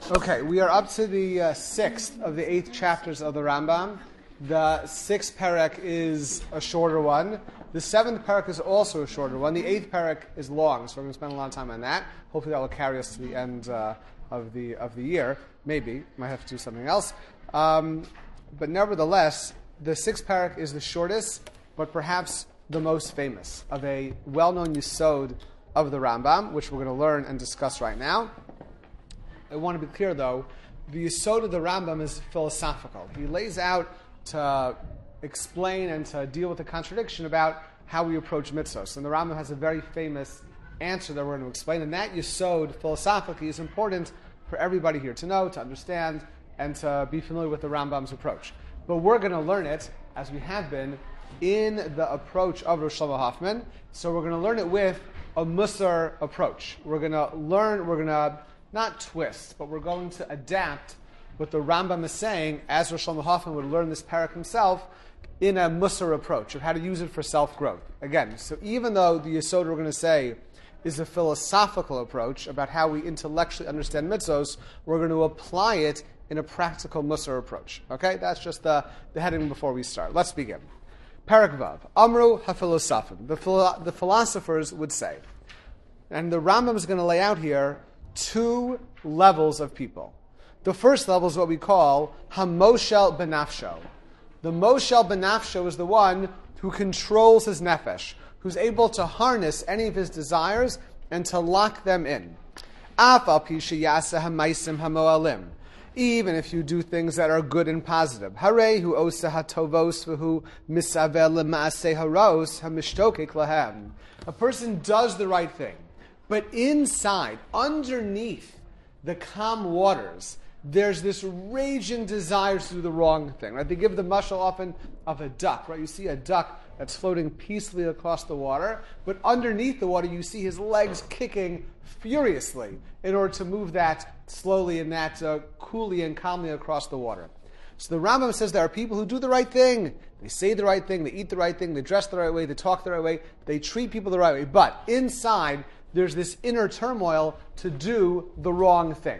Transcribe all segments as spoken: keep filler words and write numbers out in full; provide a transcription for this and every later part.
Okay, we are up to the uh, sixth of the eighth chapters of the Rambam. The sixth parak is a shorter one. The seventh parak is also a shorter one. The eighth parak is long, so we're going to spend a lot of time on that. Hopefully that will carry us to the end uh, of the of the year. Maybe. Might have to do something else. Um, but nevertheless, the sixth parak is the shortest, but perhaps the most famous of a well-known yesod of the Rambam, which we're going to learn and discuss right now. I want to be clear, though, the yesod of the Rambam is philosophical. He lays out to explain and to deal with the contradiction about how we approach mitzvos. And the Rambam has a very famous answer that we're going to explain, and that yesod, philosophically, is important for everybody here to know, to understand, and to be familiar with the Rambam's approach. But we're going to learn it, as we have been, in the approach of Rosh Shlomo Hoffman. So we're going to learn it with a Musar approach. We're going to learn, we're going to not twist, but we're going to adapt what the Rambam is saying, as Rosh Shlomo Hoffman would learn this parak himself, in a Musar approach of how to use it for self-growth. Again, so even though the yesod we're going to say is a philosophical approach about how we intellectually understand mitzvos, we're going to apply it in a practical Musar approach. Okay? That's just the, the heading before we start. Let's begin. Parak Vav. Amru ha-philosophin. The, philo- the philosophers would say. And the Rambam is going to lay out here two levels of people. The first level is what we call ha-moshel benafsho. The moshel benafsho is the one who controls his nefesh, who's able to harness any of his desires and to lock them in. Af al pi sheyaseh ha-maisim ha-moalim. Even if you do things that are good and positive. Harei hu osa ha-tovos v'hu misavel l'maaseh haros ha-mishtokek lahem. A person does the right thing, but inside, underneath the calm waters, there's this raging desire to do the wrong thing. Right? They give the mashal often of a duck. Right? You see a duck that's floating peacefully across the water, but underneath the water you see his legs kicking furiously in order to move that slowly and that uh, coolly and calmly across the water. So the Rambam says there are people who do the right thing. They say the right thing, they eat the right thing, they dress the right way, they talk the right way, they treat people the right way. But inside, there's this inner turmoil to do the wrong thing.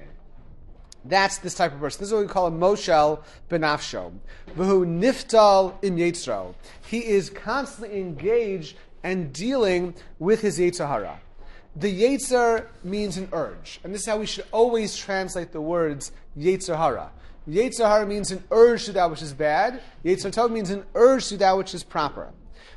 That's this type of person. This is what we call a moshel benafsho. V'hu niftal im yetzro. He is constantly engaged and dealing with his yetzer hara. The yetzer means an urge. And this is how we should always translate the words yetzer hara. Yetzer hara means an urge to that which is bad. Yetzer tov means an urge to that which is proper.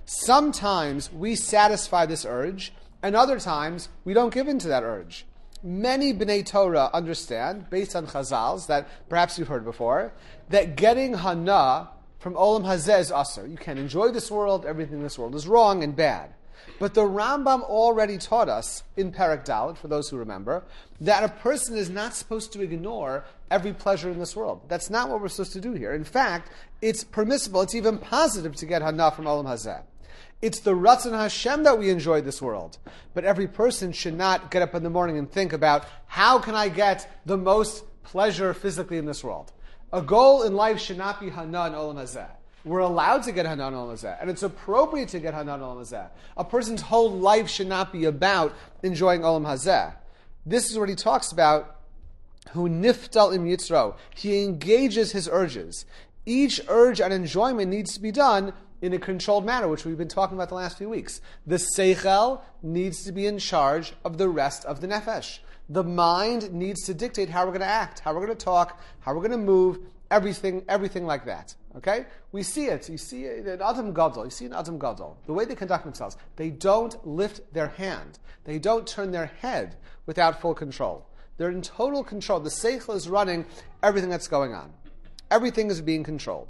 Sometimes we satisfy this urge, and other times we don't give in to that urge. Many B'nai Torah understand, based on Chazals, that perhaps you've heard before, that getting hana from Olam Hazeh is asur. You can enjoy this world, everything in this world is wrong and bad. But the Rambam already taught us, in Parak Dalet, for those who remember, that a person is not supposed to ignore every pleasure in this world. That's not what we're supposed to do here. In fact, it's permissible, it's even positive to get hana from Olam Hazeh. It's the Ratzon Hashem that we enjoy this world. But every person should not get up in the morning and think about, how can I get the most pleasure physically in this world? A goal in life should not be hana and Olam Hazeh. We're allowed to get hana and Olam Hazeh, and it's appropriate to get hana and Olam Hazeh. A person's whole life should not be about enjoying Olam Hazeh. This is what he talks about, hu niftal im yitzro. He engages his urges. Each urge and enjoyment needs to be done in a controlled manner, which we've been talking about the last few weeks. The seichel needs to be in charge of the rest of the nefesh. The mind needs to dictate how we're going to act, how we're going to talk, how we're going to move, everything, everything like that. Okay? We see it. You see it in Adam Gadol. You see in Adam Gadol, the way they conduct themselves. They don't lift their hand. They don't turn their head without full control. They're in total control. The seichel is running everything that's going on. Everything is being controlled.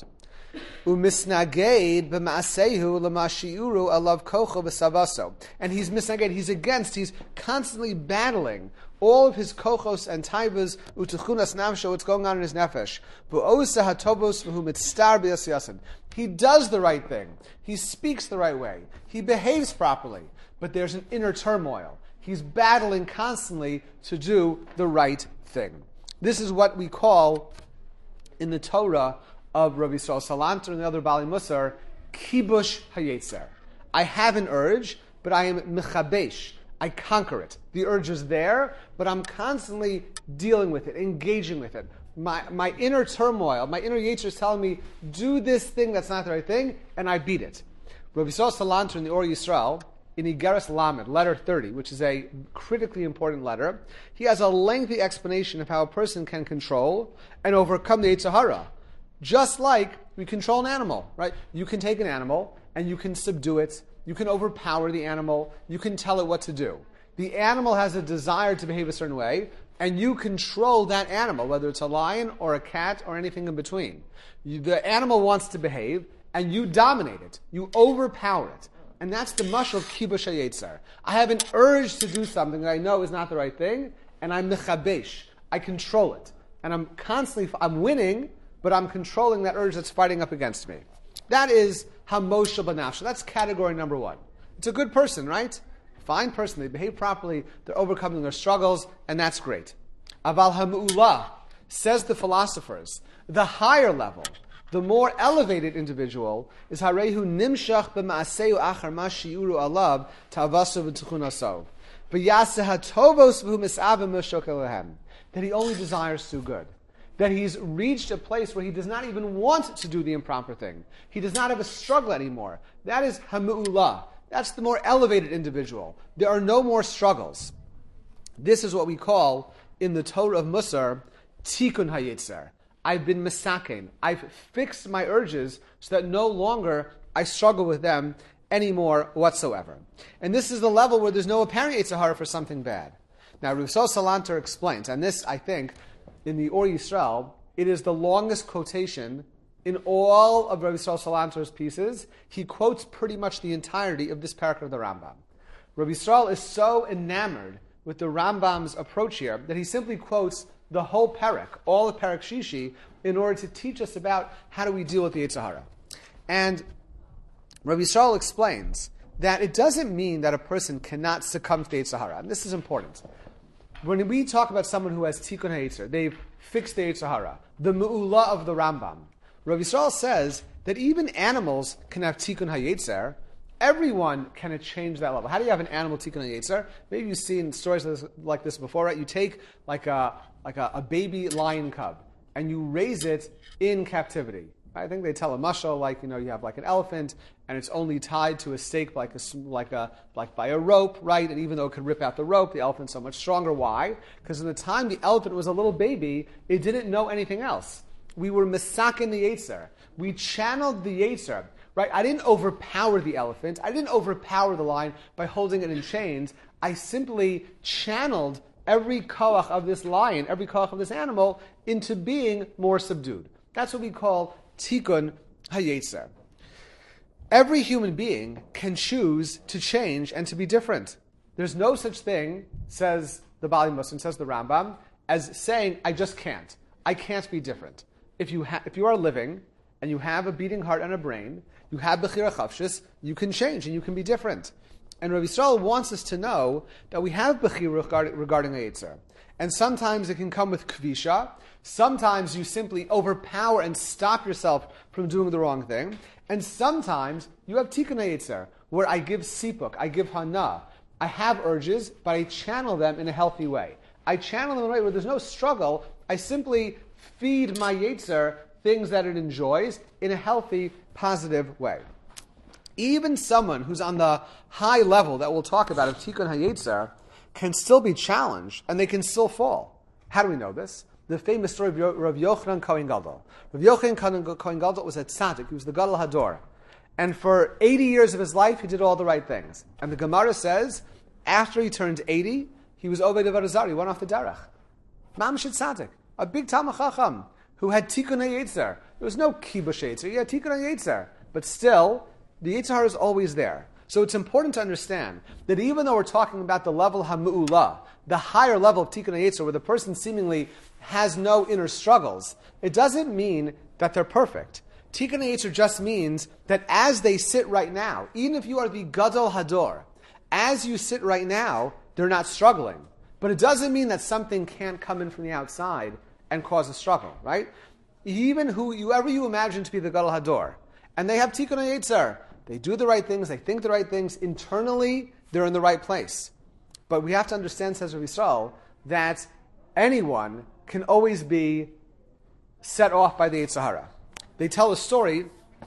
Umisnaged b'maasehu l'mashiuru alav kocho v'savaso. And he's misnaged, he's against, he's constantly battling all of his kochos and taivas, utuchunas nafsho, what's going on in his nefesh. Bu'osa hatovos v'hu mitztar b'yasiyasin. He does the right thing. He speaks the right way. He behaves properly. But there's an inner turmoil. He's battling constantly to do the right thing. This is what we call, in the Torah of Rabbi Yisrael Salanter and the other Bali Musar, kibush hayetzer. I have an urge, but I am mechabesh. I conquer it. The urge is there, but I'm constantly dealing with it, engaging with it. My my inner turmoil, my inner Yetzer is telling me, do this thing that's not the right thing, and I beat it. Rabbi Yisrael Salanter in the Or Yisrael, in Igeres Lamed, letter thirty, which is a critically important letter, he has a lengthy explanation of how a person can control and overcome the Yetzer Hara. Just like we control an animal, right? You can take an animal and you can subdue it, you can overpower the animal, you can tell it what to do. The animal has a desire to behave a certain way, and you control that animal, whether it's a lion or a cat or anything in between. You, the animal wants to behave, and you dominate it. You overpower it. And that's the mashal of kibush hayetzer. I have an urge to do something that I know is not the right thing, and I'm mechabesh. I control it. And I'm constantly, I'm winning, but I'm controlling that urge that's fighting up against me. That is hamoshel banafsha. That's category number one. It's a good person, right? Fine person. They behave properly. They're overcoming their struggles, and that's great. Aval hamu'ulah, says the philosophers, the higher level, the more elevated individual is harehu nimshach b'maaseu achar ma shiuru alav ta'avasu v'tuchunasov v'yaseh hatovos v'hu mis'avim mishok elehem, that he only desires to do good, that he's reached a place where he does not even want to do the improper thing. He does not have a struggle anymore. That is hamu'ulah. That's the more elevated individual. There are no more struggles. This is what we call, in the Torah of Musar, tikkun hayetzer. I've been misaken. I've fixed my urges so that no longer I struggle with them anymore whatsoever. And this is the level where there's no apparent Yetzer Hara for something bad. Now, Rav Yisrael Salanter explains, and this, I think, in the Or Yisrael, it is the longest quotation in all of Rav Yisrael Salanter's pieces. He quotes pretty much the entirety of this parak of the Rambam. Rav Yisrael is so enamored with the Rambam's approach here that he simply quotes the whole parak, all of parak Shishi, in order to teach us about how do we deal with the Yetzer Hara. And Rav Yisrael explains that it doesn't mean that a person cannot succumb to the Yetzer Hara. And this is important. When we talk about someone who has tikkun hayetzer, they've fixed the Yetzer Hara, the mu'ula of the Rambam, Rav Yisrael says that even animals can have tikkun hayetzer. Everyone can change that level. How do you have an animal tikkun hayetzer? Maybe you've seen stories like this before, right? You take like a like a, a baby lion cub and you raise it in captivity. I think they tell a mashal, like, you know, you have like an elephant and it's only tied to a stake like a like a like by a rope, right? And even though it could rip out the rope, the elephant's so much stronger. Why? Because in the time the elephant was a little baby, it didn't know anything else. We were misaken the Yetzer. We channeled the Yetzer, right? I didn't overpower the elephant. I didn't overpower the lion by holding it in chains. I simply channeled every koach of this lion, every koach of this animal, into being more subdued. That's what we call tikkun hayetzer. Every human being can choose to change and to be different. There's no such thing, says the Bali Muslim, says the Rambam, as saying, I just can't. I can't be different. If you ha- if you are living and you have a beating heart and a brain, you have bechira chavshis, you can change and you can be different. And Rav Yisrael wants us to know that we have bechira regarding, regarding a Yetzer. And sometimes it can come with kvisha. Sometimes you simply overpower and stop yourself from doing the wrong thing. And sometimes you have tikkun hayetzer, where I give sipuk, I give hana. I have urges, but I channel them in a healthy way. I channel them in a way where there's no struggle. I simply feed my Yetzer things that it enjoys in a healthy, positive way. Even someone who's on the high level that we'll talk about of tikkun hayetzer can still be challenged, and they can still fall. How do we know this? The famous story of Rav Yochanan Kohen Gadol. Rav Yochanan Kohen Gadol was a tzaddik. He was the Gadol Hador. And for eighty years of his life, he did all the right things. And the Gemara says, after he turned eighty, he was Oved Avodah Zarah. He went off the derech. Mamash tzaddik, a big Talmid Chacham, who had tikkun hayetzer. There was no kibush hayetzer. He had tikkun hayetzer. But still, the Yetzer Hara is always there. So it's important to understand that even though we're talking about the level hamu'ulah, the higher level of tikkun hayetzer, where the person seemingly has no inner struggles, it doesn't mean that they're perfect. Tikkun hayetzer just means that as they sit right now, even if you are the Gadol Hador, as you sit right now, they're not struggling. But it doesn't mean that something can't come in from the outside and cause a struggle, right? Even who, whoever you imagine to be the Gadol Hador, and they have tikkun hayetzer, they do the right things, they think the right things, internally they're in the right place. But we have to understand, says Rav Yisrael, that anyone can always be set off by the Yetzer Hara. They tell a story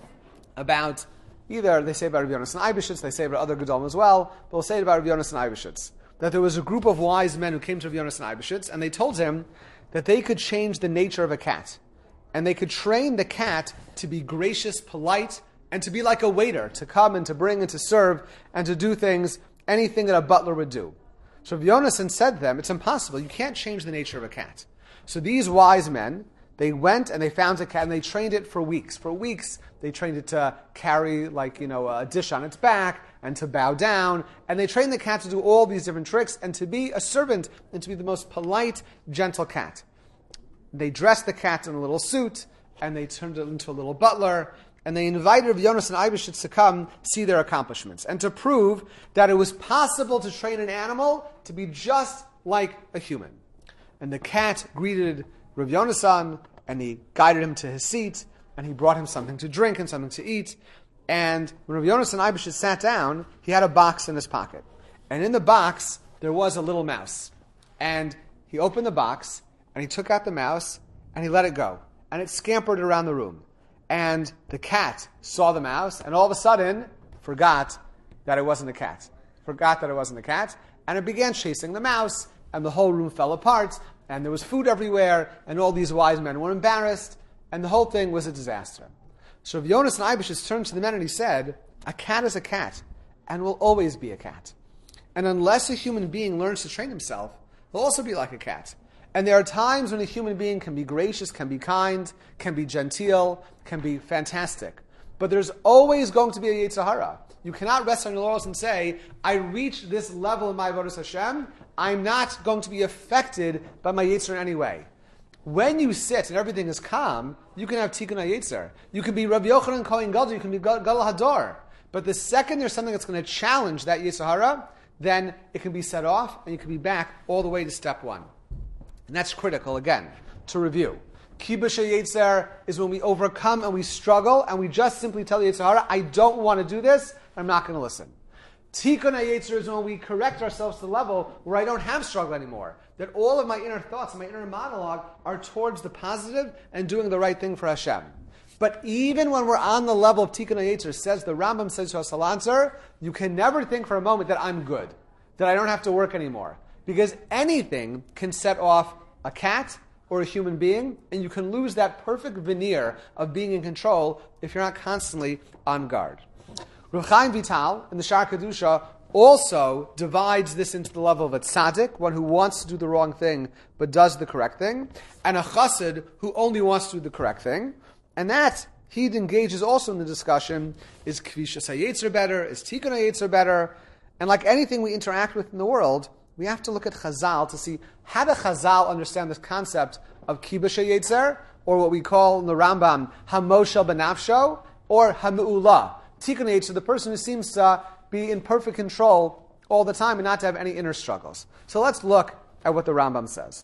about, either they say about Rav Yonasan Eibeshitz, they say about other Gedolim as well, but they'll say it about Rav Yonasan Eibeshitz, that there was a group of wise men who came to Rav Yonasan Eibeshitz, and they told him that they could change the nature of a cat. And they could train the cat to be gracious, polite, and to be like a waiter, to come and to bring and to serve, and to do things, anything that a butler would do. So Rav Yonasan said to them, it's impossible, you can't change the nature of a cat. So these wise men, they went and they found a cat and they trained it for weeks. For weeks, they trained it to carry, like, you know, a dish on its back and to bow down. And they trained the cat to do all these different tricks and to be a servant and to be the most polite, gentle cat. They dressed the cat in a little suit and they turned it into a little butler. And they invited Rav Yonasan Eibeshitz to come see their accomplishments and to prove that it was possible to train an animal to be just like a human. And the cat greeted Rav Yonasan, and he guided him to his seat, and he brought him something to drink and something to eat. And when Rav Yonasan Eibeshitz sat down, he had a box in his pocket. And in the box, there was a little mouse. And he opened the box, and he took out the mouse, and he let it go. And it scampered around the room. And the cat saw the mouse, and all of a sudden, forgot that it wasn't a cat. Forgot that it wasn't a cat, and it began chasing the mouse, and the whole room fell apart, and there was food everywhere, and all these wise men were embarrassed, and the whole thing was a disaster. So Rav Yonasan Eibeshitz turned to the men and he said, a cat is a cat, and will always be a cat. And unless a human being learns to train himself, he'll also be like a cat. And there are times when a human being can be gracious, can be kind, can be genteel, can be fantastic. But there's always going to be a Yetzer Hara. You cannot rest on your laurels and say, I reached this level in my Avodas Hashem, I'm not going to be affected by my Yetzer in any way. When you sit and everything is calm, you can have Tikkun HaYetzer. You can be Rabbi Yochanan Kohen Gadol, you can be Gadol Hador. But the second there's something that's going to challenge that Yetzer Hara, then it can be set off and you can be back all the way to step one. And that's critical, again, to review. Kibush HaYetzer is when we overcome and we struggle and we just simply tell the Yetzer Hara, I don't want to do this, I'm not going to listen. Tikkun HaYetzer is when we correct ourselves to the level where I don't have struggle anymore. That all of my inner thoughts and my inner monologue are towards the positive and doing the right thing for Hashem. But even when we're on the level of Tikkun HaYetzer, says the Rambam says to us, Salanzer, you can never think for a moment that I'm good, that I don't have to work anymore. Because anything can set off a cat or a human being, and you can lose that perfect veneer of being in control if you're not constantly on guard. Rav Chaim Vital, in the Shar Kedusha, also divides this into the level of a tzaddik, one who wants to do the wrong thing but does the correct thing, and a chassid who only wants to do the correct thing. And that, he engages also in the discussion, is Kvishas HaYetzer better, is Tikkun HaYetzer better? And like anything we interact with in the world, we have to look at Chazal to see how do Chazal understand this concept of Kibush HaYetzer, or what we call in the Rambam, Hamoshel Benafsho, or Hamu'ula. Tikkun HaYetzer, the person who seems to be in perfect control all the time and not to have any inner struggles. So let's look at what the Rambam says.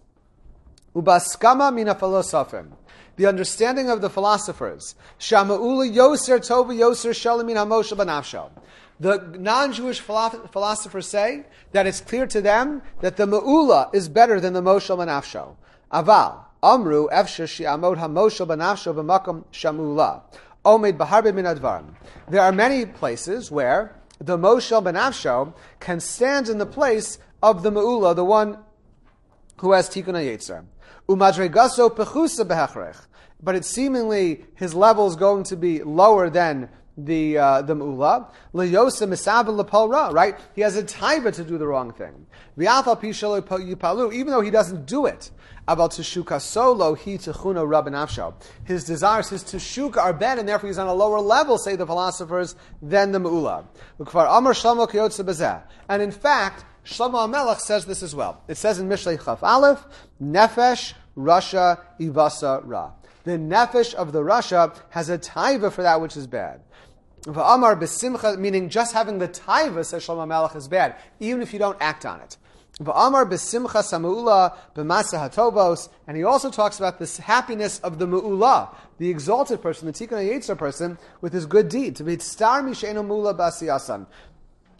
Ubaskama mina filosofim. The understanding of the philosophers. Shama'ula yoser tova yoser shalamin hamoshel benafsho. The non-Jewish philosophers say that it's clear to them that the Ma'ula is better than the Moshel Benafsho. Aval, Amru, Efshir Shi'amod HaMoshel Benafsho B'makom Shamula. Omed B'harbe Min Advarim. There are many places where the Moshel Benafsho can stand in the place of the Ma'ula, the one who has Tikkun HaYetzer. Umadregaso Pechusa Behechrech. But it's seemingly his level is going to be lower than the uh, the Ma'ula, L'yosa Misabel L'pol, right? He has a taiva to do the wrong thing. V'afal pi shelo yipalu, even though he doesn't do it. About teshuka solo he techuna rabban afsho. His desires, his teshuka are bad, and therefore he's on a lower level, say the philosophers, than the Ma'ula. L'kvar Amar Shlomo kiyotze bezeh. And in fact, Shlomo HaMelech says this as well. It says in Mishlei Chaf Aleph, Nefesh Rasha Ivasa Ra. The nefesh of the Rasha has a taiva for that which is bad. V'amar b'simcha, meaning just having the taiva, says Shlomo HaMelech, is bad, even if you don't act on it. V'amar b'simcha sama'ula b'masa hatovos, and he also talks about this happiness of the ma'ula, the exalted person, the Tikkun HaYetzer person, with his good deed. To be tzar misheinu ma'ula b'asiyasan.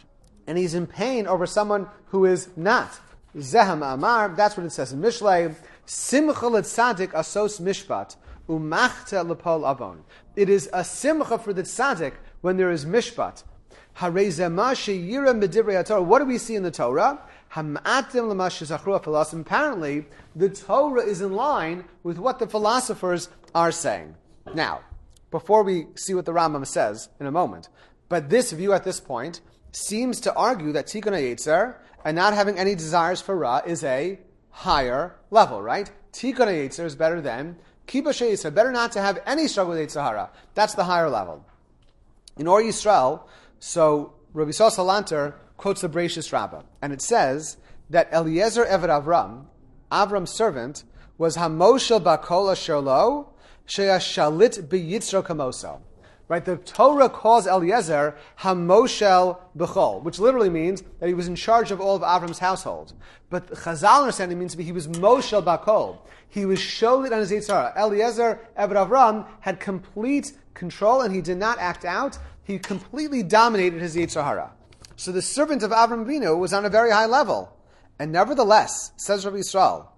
and he's in pain over someone who is not. Zeham Amar, that's what it says in Mishlei. Simcha l'tzadik asos mishpat umachta lepol avon. It is a simcha for the tzaddik when there is mishpat. Harei zema sheyira medivrei Torah. What do we see in the Torah? Hamatim l'mash zachru philosophers. Apparently, the Torah is in line with what the philosophers are saying. Now, before we see what the Rambam says in a moment, but this view at this point seems to argue that Tikkun HaYetzer and not having any desires for Ra is a higher level, right? Tikkun HaYetzer is better than Kibbutz HaYetzer, better not to have any struggle with Yetzer Hara. That's the higher level. In Or Yisrael, so Rabbi Yisrael Salanter quotes the Bereishis Rabbah, and it says that Eliezer Eved Avram, Avram's servant, was Hamoshel Bakol Asher Lo, She'ashalit B'Yitzro Kamoso. Right, the Torah calls Eliezer Hamoshel B'chol, which literally means that he was in charge of all of Avram's household. But Chazal understand it means to be he was Moshel Bakol. He was sholit on his Yetzer Hara. Eliezer Eved Avram had complete control, and he did not act out. He completely dominated his Yetzer Hara. So the servant of Avram Avinu was on a very high level. And nevertheless, says Rabbi Yisrael,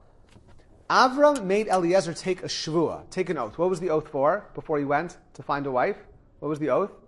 Avram made Eliezer take a shvuah, take an oath. What was the oath for before he went to find a wife? What was the oath?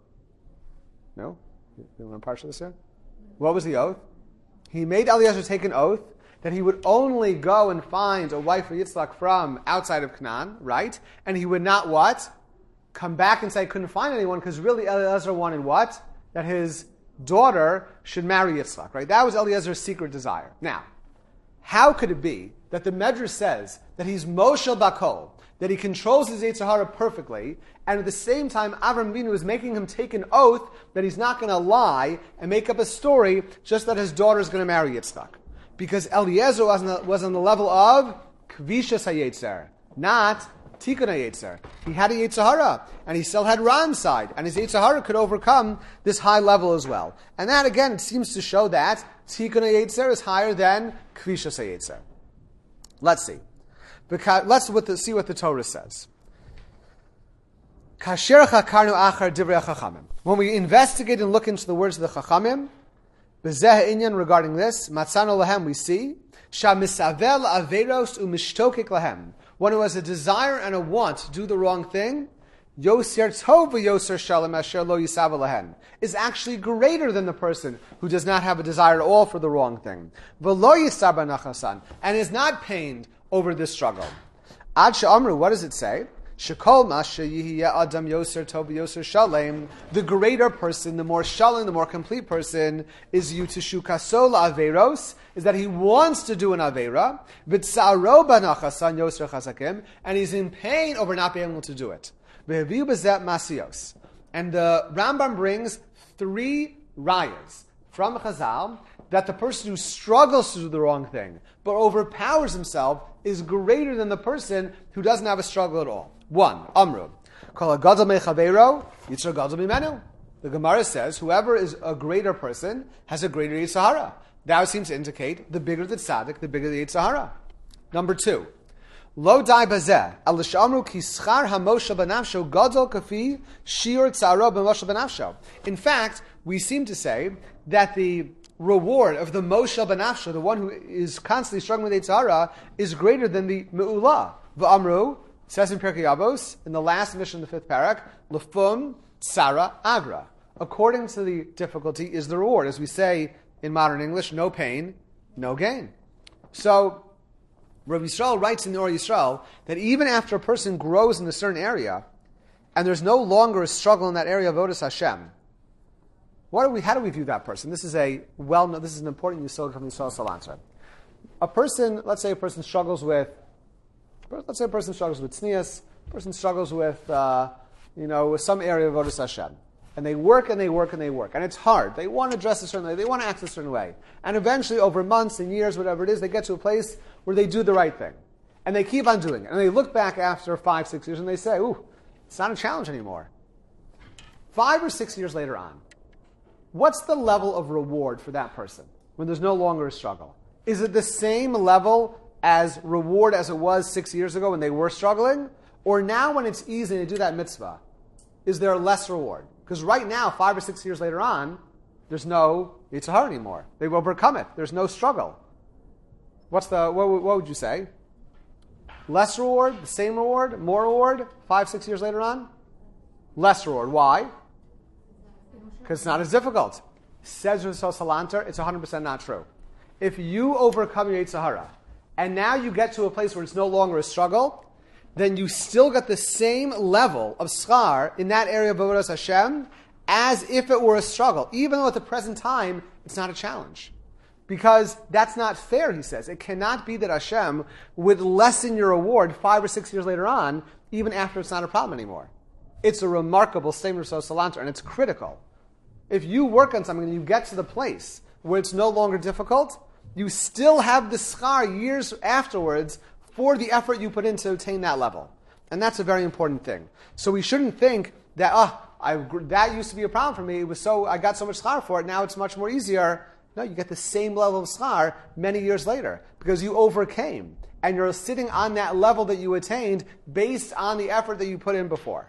No? You want to parsha this here? What was the oath? He made Eliezer take an oath that he would only go and find a wife for Yitzchak from outside of Canaan, right? And he would not what? Come back and say I couldn't find anyone, because really Eliezer wanted what? That his daughter should marry Yitzchak, right? That was Eliezer's secret desire. Now, how could it be that the Medrash says that he's Moshel Bakol, that he controls his Yetzer Hara perfectly, and at the same time Avram Avinu is making him take an oath that he's not going to lie and make up a story just that his daughter is going to marry Yitzchak? Because Eliezer was on the, was on the level of Kvishas HaYetzer, not Tikkun HaYetzer. He had a Yetzer Hara, and he still had Ra inside, and his Yetzer Hara could overcome this high level as well. And that, again, it seems to show that Tikkun HaYetzer is higher than Kvishas HaYetzer. Let's see. Because, let's what the, see what the Torah says. When we investigate and look into the words of the Chachamim, B'zeh inyan regarding this, Matzano lahem, we see, Shamisavel averos umishtokik lahem. One who has a desire and a want to do the wrong thing, Yoser tov v'yoser shalom asher lo yisav lahem, is actually greater than the person who does not have a desire at all for the wrong thing. V'lo yisav b'nachasan, and is not pained over this struggle. Ad she'amru, what does it say? Shekol masha yihiyeh adam yoser tov v'yoser shalom. The greater person, the more shalom, the more complete person, is yutishu kasol averos, is that he wants to do an avera, v'tzaro b'nachasan yoser chazakim, and he's in pain over not being able to do it. And the Rambam brings three rayas from Chazal that the person who struggles to do the wrong thing but overpowers himself is greater than the person who doesn't have a struggle at all. One, Amru, Kol hagadol mechaveiro, yitzar gadol mimenu. The Gemara says whoever is a greater person has a greater Yetzer Hara. That seems to indicate the bigger the tzaddik, the bigger the Yetzer Hara. Number two, Lo dai bazeh, al shamru ki schar hamosha benafsho gadol kafi shiur tzaro b'mosha benafsho. In fact, we seem to say that the reward of the Moshe benafsho, the one who is constantly struggling with Yetzer Hara, is greater than the me'ula. V'amru, it says in Pirkei Avos, in the last mission, the fifth parak, lefum tzara agra. According to the difficulty is the reward. As we say in modern English, no pain, no gain. So, Rabbi Yisrael writes in the Or Yisrael that even after a person grows in a certain area, and there's no longer a struggle in that area of Avodas Hashem, what do we? How do we view that person? This is a well. This is an important yisod from Yisrael Salanter. A person, let's say, a person struggles with, let's say, a person struggles with tznius. A person struggles with, uh, you know, with some area of Avodas Hashem, and they work and they work and they work, and it's hard. They want to dress a certain way. They want to act a certain way, and eventually, over months and years, whatever it is, they get to a place where they do the right thing. And they keep on doing it. And they look back after five, six years and they say, ooh, it's not a challenge anymore. Five or six years later on, what's the level of reward for that person when there's no longer a struggle? Is it the same level as reward as it was six years ago when they were struggling? Or now when it's easy to do that mitzvah, is there less reward? Because right now, five or six years later on, there's no Yetzer Hara anymore. They've overcome it. There's no struggle. What's the, what, what would you say? Less reward, the same reward, more reward, five, six years later on? Less reward. Why? Because it's not as difficult. Says Rav Salanter, it's one hundred percent not true. If you overcome your Yetzer Hara, and now you get to a place where it's no longer a struggle, then you still get the same level of schar in that area of Avodas Hashem as if it were a struggle, even though at the present time it's not a challenge. Because that's not fair, he says. It cannot be that Hashem would lessen your reward five or six years later on, even after it's not a problem anymore. It's a remarkable statement of Salanter, and it's critical. If you work on something and you get to the place where it's no longer difficult, you still have the schar years afterwards for the effort you put in to attain that level. And that's a very important thing. So we shouldn't think that, oh, I, that used to be a problem for me. It was so I got so much schar for it, now it's much more easier. No, you get the same level of schar many years later because you overcame. And you're sitting on that level that you attained based on the effort that you put in before.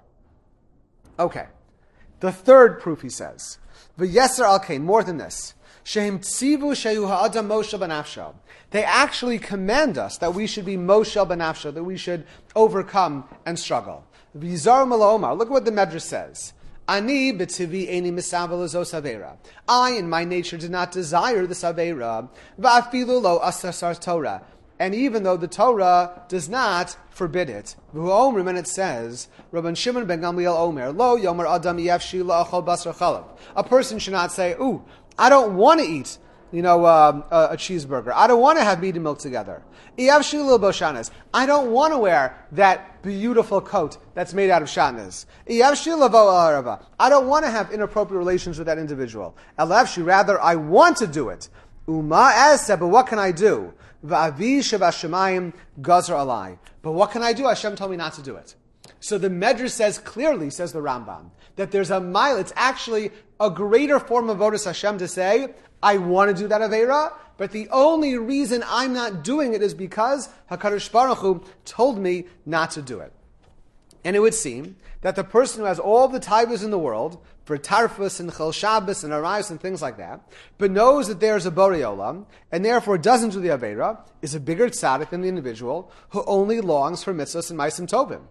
Okay. The third proof, he says, V'yeser al kain, more than this. Shehem tzivu shehu ha'adam Moshe b'nafsho. They actually command us that we should be Moshe b'nafsho, that we should overcome and struggle. V'yizar malomar. Look at what the Medrash says. Ani b'tivi eini misavel azos avera. I, in my nature, did not desire this avera. Va'afilu lo asasar Torah. And even though the Torah does not forbid it, v'hu and it says, Rabban Shimon ben Gamliel Omer, lo yomer adam yefshi la'achol basar chalav. A person should not say, ooh, I don't want to eat, you know, uh, a, a cheeseburger. I don't want to have meat and milk together. Yefshi l'boshanas. I don't want to wear that beautiful coat that's made out of shanas. Yefshi l'vo. I don't want to have inappropriate relations with that individual. Elefshi, rather, I want to do it. Uma eseh, but what can I do? Va'avi shebashamayim gazar alai. But what can I do? Hashem told me not to do it. So the Medrash says clearly, says the Rambam, that there's a mile. It's actually a greater form of Avodas Hashem to say, I want to do that Aveira, but the only reason I'm not doing it is because HaKadosh Baruch Hu told me not to do it. And it would seem that the person who has all the taivas in the world, for Tarfus and Chel Shabbos and Arayos and things like that, but knows that there's a Borei Olam, and therefore doesn't do the Aveira, is a bigger tzaddik than the individual who only longs for mitzvahs and ma'asim tovim.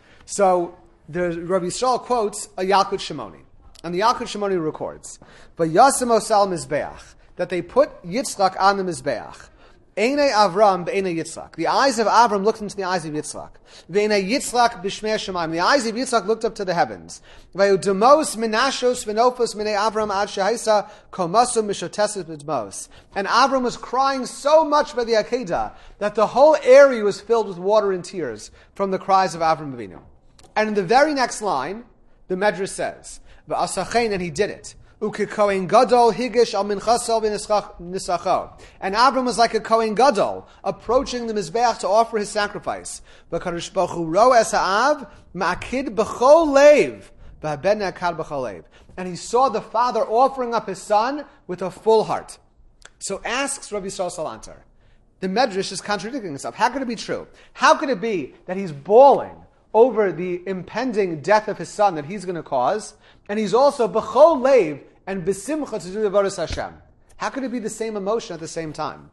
So, the Rabbi Yisrael quotes a Yalkut Shimoni. And the Yalkut Shimoni records, V'yasem osal mizbeach, that they put Yitzchak on the mizbeach. Einei Avram be'einei Yitzchak. The eyes of Avram looked into the eyes of Yitzchak. Ve'einei Yitzchak b'shmei Shemaim. The eyes of Yitzchak looked up to the heavens. Ve'udemos minashos v'nofos minei Avram ad shehaisa komasu mishoteses b'dmos. And Avram was crying so much by the Akedah that the whole area was filled with water and tears from the cries of Avram Avinu. And in the very next line, the Medrash says, V'asachein, and he did it. Uke gadol higish al minchasol v'nisacho. And Avram was like a kohen gadol, approaching the mizbeach to offer his sacrifice. V'kadosh baruch hu ro es ha'av ma'akid b'chol leiv v'haben ne'akad b'chol leiv. And he saw the father offering up his son with a full heart. So asks Rabbi Yisrael Salanter, the Medrash is contradicting himself. How could it be true? How could it be that he's bawling over the impending death of his son that he's going to cause, and he's also b'chol leiv and b'simcha to do the avodas Hashem? How could it be the same emotion at the same time?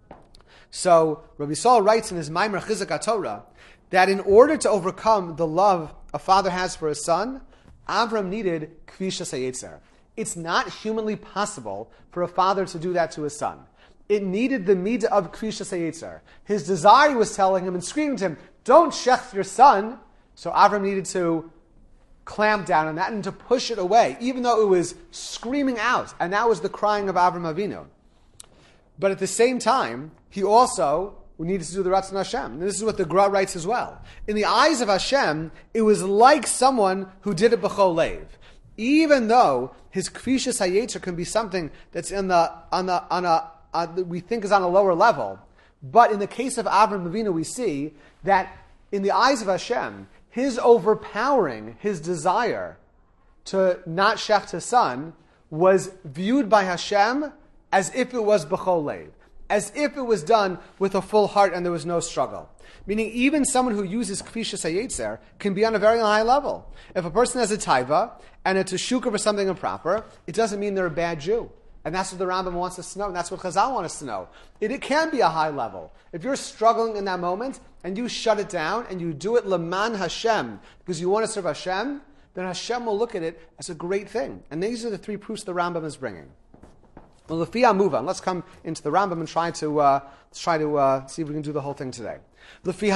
So Rabbi Saul writes in his Maimer Chizuk HaTorah that in order to overcome the love a father has for his son, Avram needed kvishas hayetzer. It's not humanly possible for a father to do that to his son. It needed the midah of kvishas hayetzer. His desire was telling him and screaming to him, "Don't shech your son." So Avram needed to clamp down on that and to push it away, even though it was screaming out. And that was the crying of Avram Avinu. But at the same time, he also needed to do the Ratzon Hashem. And this is what the Gra writes as well. In the eyes of Hashem, it was like someone who did it b'chol leiv. Even though his kvishas hayetzer can be something that's in the on the on a on, we think is on a lower level, but in the case of Avram Avinu, we see that in the eyes of Hashem, his overpowering, his desire to not shech his son was viewed by Hashem as if it was b'chol leiv. as if it was done with a full heart and there was no struggle. Meaning even someone who uses Kfishas HaYetzer can be on a very high level. If a person has a taiva and it's a shukar for something improper, it doesn't mean they're a bad Jew. And that's what the Rambam wants us to know, and that's what Chazal want us to know. It, it can be a high level. If you're struggling in that moment and you shut it down and you do it Leman Hashem because you want to serve Hashem, then Hashem will look at it as a great thing. And these are the three proofs the Rambam is bringing. Well, let's come into the Rambam and try to uh, let's try to uh, see if we can do the whole thing today. How do we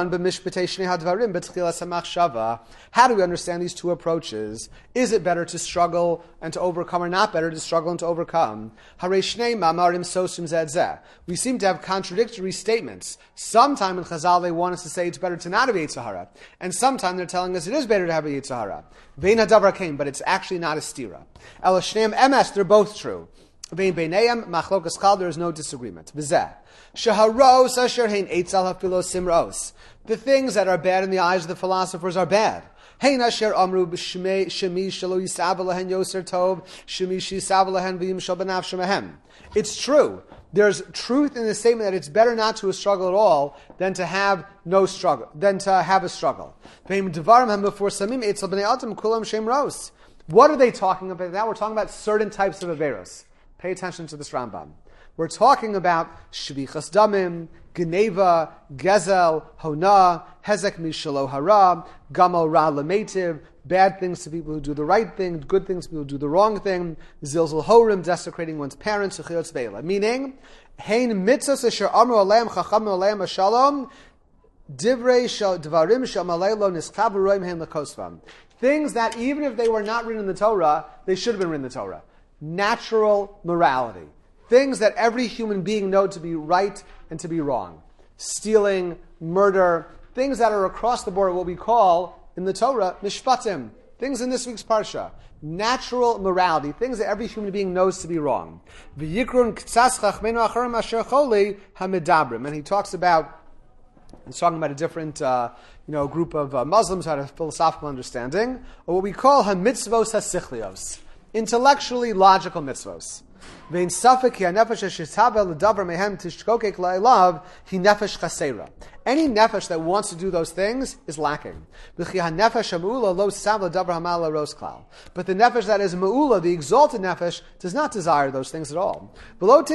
understand these two approaches? Is it better to struggle and to overcome, or not better to struggle and to overcome? We seem to have contradictory statements. Sometime in Chazal they want us to say it's better to not have Yetzer Hara, and sometime they're telling us it is better to have a Yetzer Hara. Vein hadavar came, but it's actually not a stira. El shneim emes, they're both true. Vein beinayim machlokas chal, there is no disagreement. V'zeh. Shaharos asher hein eitzal hafilo simros. The things that are bad in the eyes of the philosophers are bad. Hein asher amru b'shmei shemi shelo yisav lehen yoser tov shemi shisav lehen v'yim shal b'naf shemahem. It's true. There's truth in the statement that it's better not to struggle at all than to have no struggle, than to have a struggle. What are they talking about now? We're talking about certain types of averos. Pay attention to this Rambam. We're talking about shvichas damim, geneva, gezel, hona, hezek mishalo hara, gamal ra lametiv, bad things to people who do the right thing, good things to people who do the wrong thing, zilzul horim, desecrating one's parents, suchiyot tzveila. Meaning, hein mitzvos asher amru aleim chacham aleim ashalom, divrei shal dvarim shal malaylo niskavu roim hein lekosvam. Things that even if they were not written in the Torah, they should have been written in the Torah. Natural morality. Things that every human being knows to be right and to be wrong. Stealing, murder, things that are across the board, what we call in the Torah, mishpatim. Things in this week's parsha. Natural morality. Things that every human being knows to be wrong. And he talks about, he's talking about a different uh, you know, group of uh, Muslims who had a philosophical understanding of what we call ha-mitzvos ha-sichlios. Intellectually logical mitzvos. Any nefesh that wants to do those things is lacking. But the nefesh that is ma'ula, the exalted nefesh, does not desire those things at all. And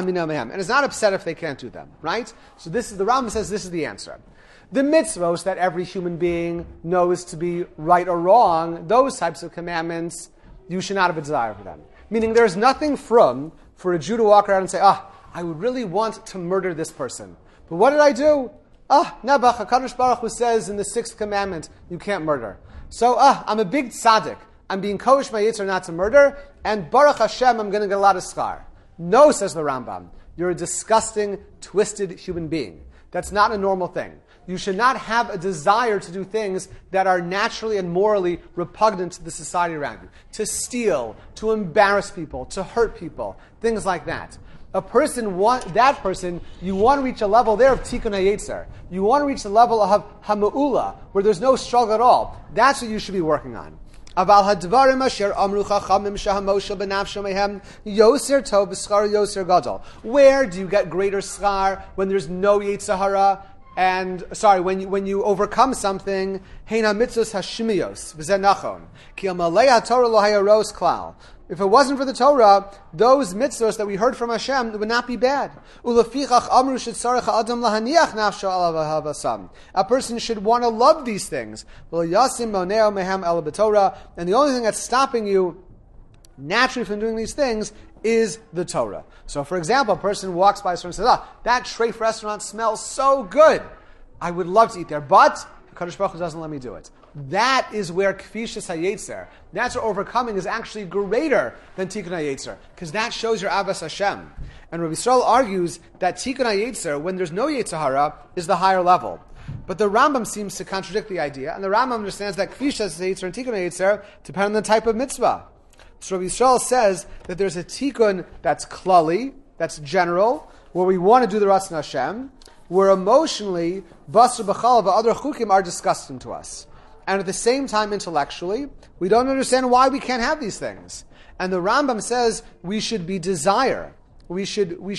is not upset if they can't do them. Right? So this is the Rambam says this is the answer. The mitzvos that every human being knows to be right or wrong, those types of commandments, you should not have a desire for them. Meaning there's nothing from for a Jew to walk around and say, ah, I would really want to murder this person. But what did I do? Ah, Nebuch, HaKadosh Baruch Hu says in the sixth commandment, you can't murder. So, ah, I'm a big tzaddik. I'm being kodesh my yitzhar not to murder, and Baruch Hashem, I'm going to get a lot of schar. No, says the Rambam. You're a disgusting, twisted human being. That's not a normal thing. You should not have a desire to do things that are naturally and morally repugnant to the society around you. To steal, to embarrass people, to hurt people, things like that. A person, want, that person, you want to reach a level there of tikkun hayetzer. You want to reach the level of hama'ula, where there's no struggle at all. That's what you should be working on. Aval hadvarim asher amru chachamim shahamosha b'nafsho mehem yoser tov b'schar yoser gadol. Where do you get greater schar when there's no Yetzer Hara? And sorry, when you when you overcome something, heina mitzvos hashmiyos v'zeh nachon ki amalei haTorah lo hayaros klal. If it wasn't for the Torah, those mitzvos that we heard from Hashem would not be bad. Ulefichach amru shetzarech ha'adam lahaniach nafsho alav havasam. A person should want to love these things. Lo yasim moneo mehem el b'Torah. And the only thing that's stopping you naturally from doing these things is the Torah. So, for example, a person walks by a store and says, ah, that treif restaurant smells so good. I would love to eat there, but HaKadosh Baruch Hu doesn't let me do it. That is where kfishas hayetzer, that's where overcoming is actually greater than tikkun hayetzer, because that shows your avas Hashem. And Rabbi Yisrael argues that tikkun hayetzer, when there's no Yetzer Hara, is the higher level. But the Rambam seems to contradict the idea, and the Rambam understands that kfishas hayetzer and tikkun hayetzer depend on the type of mitzvah. So Rabbi Yisrael says that there's a tikkun that's klali, that's general, where we want to do the Ratzon Hashem, where emotionally, basar b'chalav, other chukim are disgusting to us. And at the same time, intellectually, we don't understand why we can't have these things. And the Rambam says we should be desire. We should we should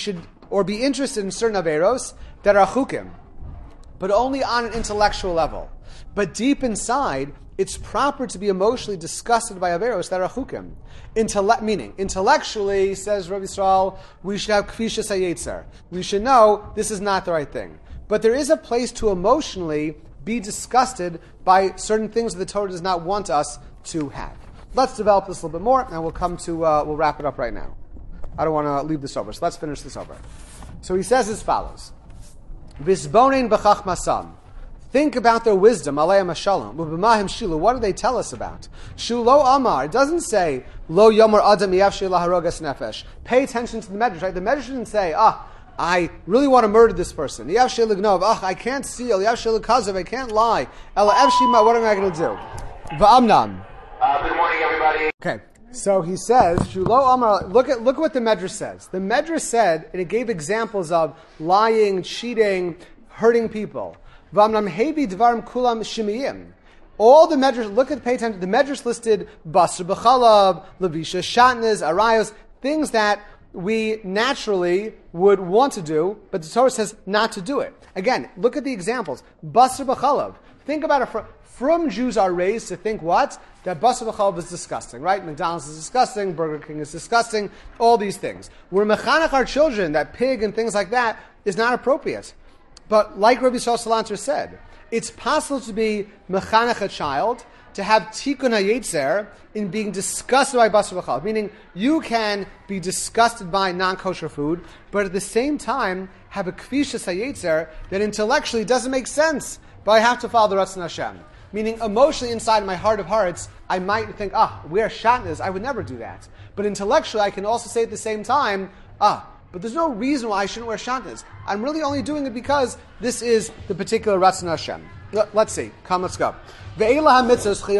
or be interested in certain averos that are chukim, but only on an intellectual level. But deep inside, it's proper to be emotionally disgusted by averos that are chukim. Intelle- meaning, intellectually, says Rabbi Yisrael, we should have kfishas hayetzer. We should know this is not the right thing. But there is a place to emotionally be disgusted by certain things that the Torah does not want us to have. Let's develop this a little bit more, and we'll come to, uh, we'll wrap it up right now. I don't want to leave this over, so let's finish this over. So he says as follows, Visbonein b'chachmasam. Think about their wisdom, alayim hashalom. Ubimahim shilu. What do they tell us about? Shulo amar. It doesn't say lo yomar adam yavshi laharogas nefesh. Pay attention to the medrash. Right? The medrash didn't say, ah, I really want to murder this person. Yavshi lignov. Ah, I can't steal. Yavshi likazav. I can't lie. Ela evshima. What am I going to do? Va'amnam. Uh, good morning, everybody. Okay. So he says, Shulo Amar, look at look at what the Medrash says. The Medrash said, and it gave examples of lying, cheating, hurting people. V'amnam hevi dvarim kulam shimiyim. All the Medrash, look at, pay attention, the Medrash listed basar b'chalav, levisha, shatnez, arayos, things that we naturally would want to do, but the Torah says not to do it. Again, look at the examples. Basar b'chalav. Think about it. For, from Jews are raised to think what? That basar b'chalav is disgusting, right? McDonald's is disgusting, Burger King is disgusting, all these things. We're mechanech our children that pig and things like that is not appropriate. But like Rabbi Yisrael Salanter said, it's possible to be mechanech a child, to have tikkun hayetzer in being disgusted by basar b'chalav, meaning you can be disgusted by non-kosher food, but at the same time have a kfishas hayetzer that intellectually doesn't make sense, but I have to follow the Ratzon Hashem. Meaning, emotionally inside my heart of hearts, I might think, ah, wear shatnez, I would never do that. But intellectually, I can also say at the same time, ah, but there's no reason why I shouldn't wear shatnez. I'm really only doing it because this is the particular Ratzon Hashem. Let's see. Come, let's go. These are the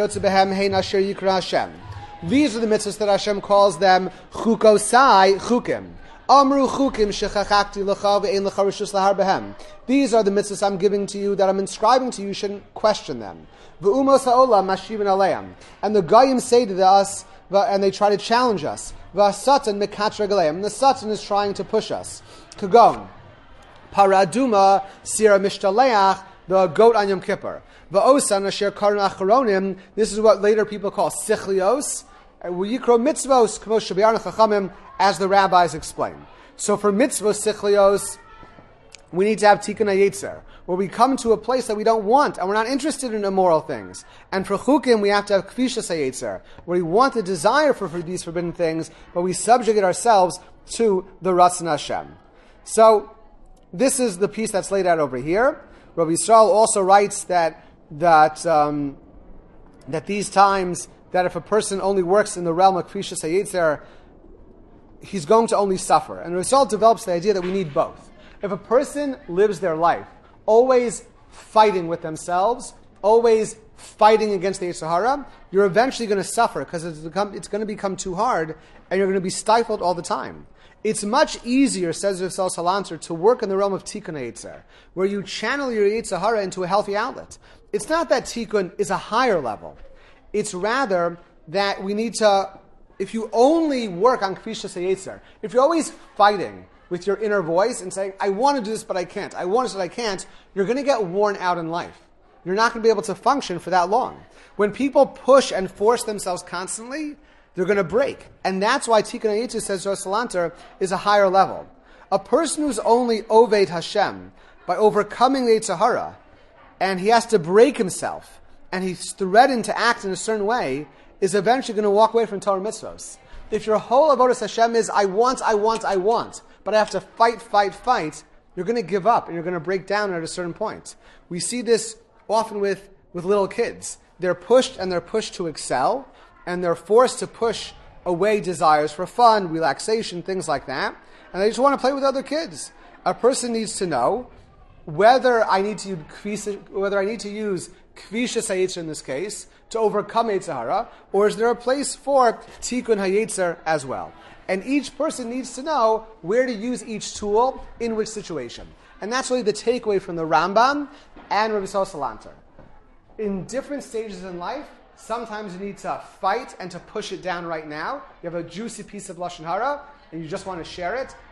mitzvahs that Hashem calls them chukosai chukim. Amru chukim shechachakti lecha ve'ein lecha rishus lahar behem. These are the mitzvahs I'm giving to you, that I'm inscribing to you. You shouldn't question them. Ve'umos ha'olam mashivin aleim. And the Goyim say to us, and they try to challenge us. V'asatan mekach regaleim. And the Satan is trying to push us. Kagon. Paraduma sira mishtaleach, the goat on Yom Kippur. V'osan asher karan acharonim. This is what later people call sichlios. V'yikro mitzvos k'mo shabiarna chachamim, as the rabbis explain. So for mitzvos sichlios, we need to have tikkun hayetzer, where we come to a place that we don't want, and we're not interested in immoral things. And for chukim, we have to have kfishas hayetzer, where we want the desire for, for these forbidden things, but we subjugate ourselves to the Ratzon Hashem. So this is the piece that's laid out over here. Rabbi Yisrael also writes that that um, that these times, that if a person only works in the realm of kfishas hayetzer, he's going to only suffer. And Rabbi Yisrael develops the idea that we need both. If a person lives their life always fighting with themselves, always fighting against the Yetzer Hara, you're eventually going to suffer because it's, it's going to become too hard and you're going to be stifled all the time. It's much easier, says Rav Salanter, to work in the realm of Tikkun Yetzer, where you channel your Yetzer Hara into a healthy outlet. It's not that Tikkun is a higher level. It's rather that we need to, if you only work on Kfishas Yetzer, if you're always fighting with your inner voice and saying, I want to do this, but I can't. I want this, but I can't. You're going to get worn out in life. You're not going to be able to function for that long. When people push and force themselves constantly, they're going to break. And that's why Tikkun Hayetzer, says Rav Salanter, is a higher level. A person who's only Oved Hashem, by overcoming the Yetzer Hara, and he has to break himself, and he's threatened to act in a certain way, is eventually going to walk away from Torah mitzvos. If your whole avodas Hashem is, I want, I want, I want, but I have to fight, fight, fight, you're going to give up and you're going to break down at a certain point. We see this often with, with little kids. They're pushed and they're pushed to excel, and they're forced to push away desires for fun, relaxation, things like that, and they just want to play with other kids. A person needs to know whether I need to use whether I need to use kfishas hayetzer in this case to overcome Yetzer Hara, or is there a place for tikkun hayetzer as well? And each person needs to know where to use each tool in which situation. And that's really the takeaway from the Rambam and Rabbi Yisrael Salanter. In different stages in life, sometimes you need to fight and to push it down right now. You have a juicy piece of Lashon Hara, and you just want to share it.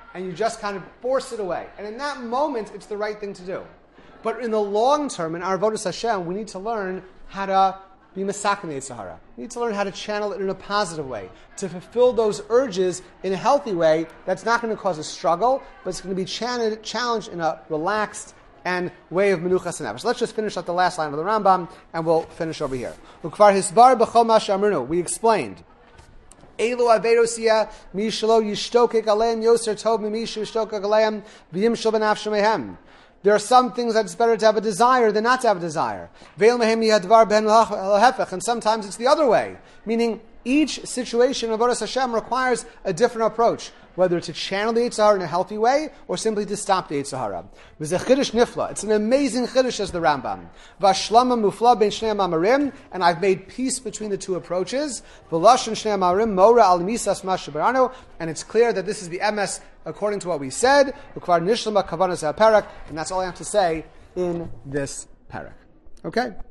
and you just kind of force it away. And in that moment, it's the right thing to do. But in the long term, in our Avodas Hashem, we need to learn how to be masakin Yetzer Hara. We need to learn how to channel it in a positive way, to fulfill those urges in a healthy way that's not going to cause a struggle, but it's going to be channeled, challenged in a relaxed and way of menuchas nefesh. So let's just finish up the last line of the Rambam, and we'll finish over here. Ukvar hisbar b'chol ma she'amrinu. We explained. Elu averosia mi shelo yishtokek aleim yoser tov mi mishu yishtokek aleim v'yim shel b'nafshem mehem. There are some things that it's better to have a desire than not to have a desire. And sometimes it's the other way. Meaning, each situation of Avodas Hashem requires a different approach, whether to channel the Yetzer Hara in a healthy way or simply to stop the Yetzer Hara. It's a chiddush nifla. It's an amazing chiddush, as the Rambam. Vashlama mufla ben shnei amarim, and I've made peace between the two approaches. V'lashon shnei amarim mora al misas mashabarano, and it's clear that this is the M S according to what we said. Ukvar nishlama kavanas ha-parak, and that's all I have to say in this parak. Okay.